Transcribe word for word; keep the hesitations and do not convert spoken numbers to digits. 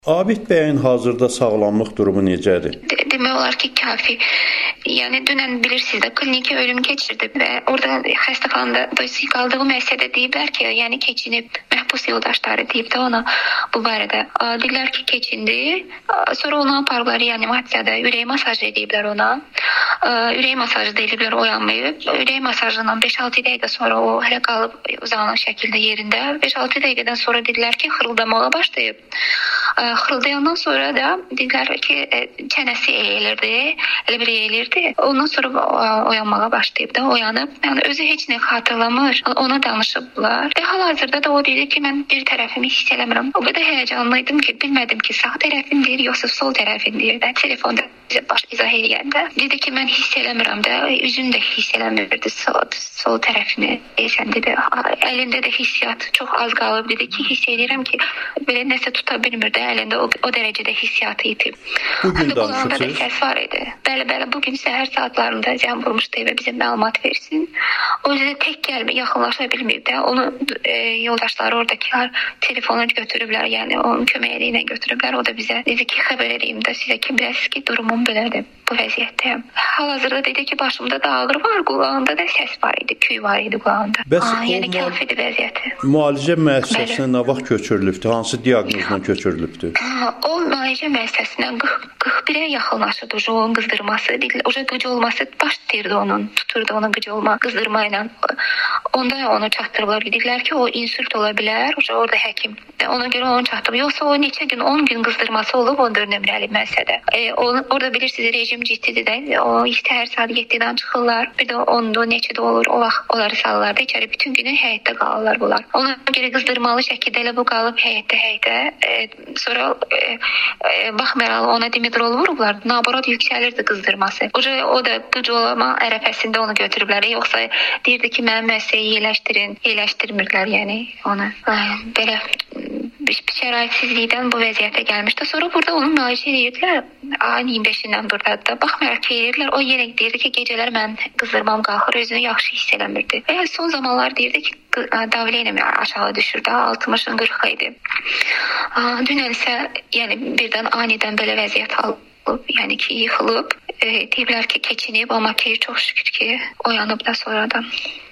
Abid bəyin hazırda sağlamlıq durumu necədir? De demək olar ki, kafi. Yəni dünən bilirsiniz də klinikə ölüm keçirdi və orada xəstəxanada qaldığı müəssisədə deyiblər ki, yəni keçinib, məhbus yoldaşları deyib də ona bu barədə. Deyirlər ki, keçindi. Sonra onu aparıblar reanimasiyada, ürək masajı ediblər ona. Ürək masajı da ediblər, oyanmayıb. Ürək masajından beş altı dəqiqə sonra o hələ qalıb uzanmış şəkildə yerində. beş altı dəqiqədən sonra dedilər ki, xırıldamağa başlayıb. Xırıldayandan sonra da dedilər ki, çənəsi əyilirdi, elə bir əyilirdi. Ondan sonra oyanmağa başlayıb da, oyanıb. Yəni özü heç nə xatırlamır. Ona danışıblar. Və hal-hazırda da o dedi ki, mən bir tərəfimi hiss eləmirəm. O qədər həyəcanlıydım ki, bilmədim ki, sağ tərəfimdir, yoxsa sol tərəfimdir. Və telefonda bizə baş izah eləyəndə dedi ki, mən hiss eləmirəm də, üzüm də hiss eləmirdi sol, sol tərəfini. Deyəsən dedi, əlində də hissiyat çox az qalıb. Dedi ki, hiss edirəm ki, belə nəsə tuta bilmirdi. Əlində o, o dərəcədə hissiyatı itib. Bugün danışırsınız? Da səs var idi. Bəli, bəli, bugün səhər saatlarında zəng vurmuşdu və bizə məlumat versin. O yüzden tək gəlmə, yaxınlaşa bilməyib də. Onu e, yoldaşları oradakılar telefonu götürüblər, yəni onun köməyi ilə götürüblər. O da bizə dedi ki, xəbər edeyim də sizə ki, biləsiz ki, durumum belədir, bu vəziyyətdəyəm. Hal-hazırda dedi ki, başımda da ağrı var, qulağında da səs var idi, küy var idi qulağında. Bəs Aa, yəni kafidir vəziyyəti. Müalicə müəssisəsinə nə vaxt köçürülübdü? Hansı diaqnozla köçürülübdü? O müalicə müəssisəsindən qırx birə yaxınlaşırdı. Onun qızdırması, o qıcı olması başlayırdı onun, tuturdu onun qıcı olma, qızdırma ilə. Onda onu çatdırırlar. Dedilər ki, o insult ola bilər. Orada həkim. Ona görə onu çatdırıb. Yoxsa o neçə gün, on gün qızdırması olub on dörd nömrəli müəssisədə. E, orada bilirsiniz, rejim ciddidir də. O istər saat yeddidən çıxırlar. Bir də onda neçədə olur. O vaxt onları salırlar da içəri. Bütün günü həyətdə qalırlar bunlar. Ona görə qızdırmalı şəkildə elə bu qalıb həyətdə, həyətdə. E, sonra e, e, baxmayaraq ona dimidrol vurublar. Naborot yüksəlirdi qızdırması. Oca o da qıcı olma ərəfəsində onu götürüblər. Yoxsa deyirdi ki, mənim müəssisəyə iyiləşdirin. İyiləşdirmirlər yəni onu. Belə şəraitsizlikdən bu vəziyyətə gəlmişdi. Sonra burada onu müalicə edirdilər. Ayın iyirmi beşindən buradadır da. Baxmayaraq ki, edirdilər. O yenə deyirdi ki, gecələr mən qızdırmam qalxır, özünü yaxşı hiss eləmirdi. Və son zamanlar deyirdi ki, davleniya aşağı düşürdü. altmışın qırxı idi. Dünən isə yəni birdən anidən belə vəziyyət alıb, yəni ki, yıxılıb. E, deyiblər ki, keçinib, amma ki, çox şükür ki, oyanıb da sonradan.